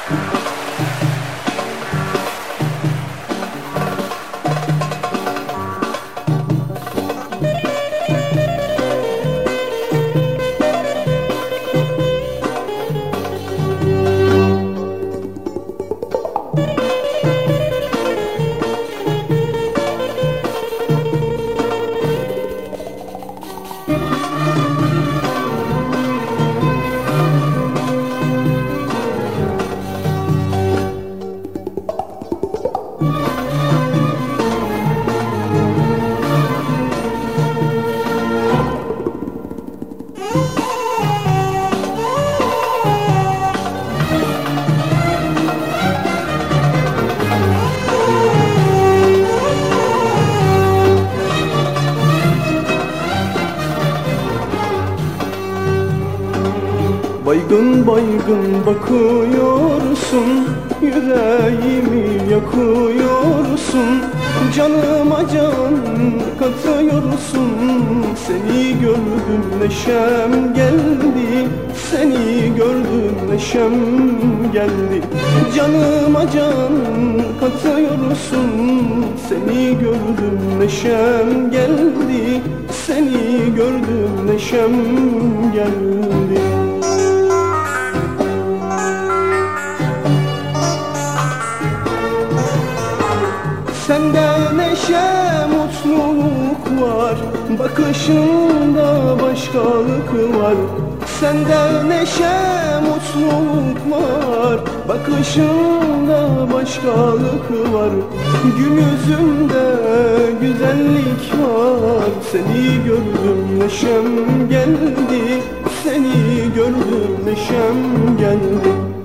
Baygın baygın bakıyorsun, yüreğimi yakıyorsun, canıma can katıyorsun. Seni gördüm neşem geldi, seni gördüm neşem geldi. Canıma can katıyorsun, seni gördüm neşem geldi, seni gördüm neşem geldi. Sende neşe, mutluluk var, bakışında başkalık var. Sende neşe, mutluluk var, bakışında başkalık var. Gül yüzünde güzellik var, seni gördüm neşem geldi, seni gördüm neşem geldi.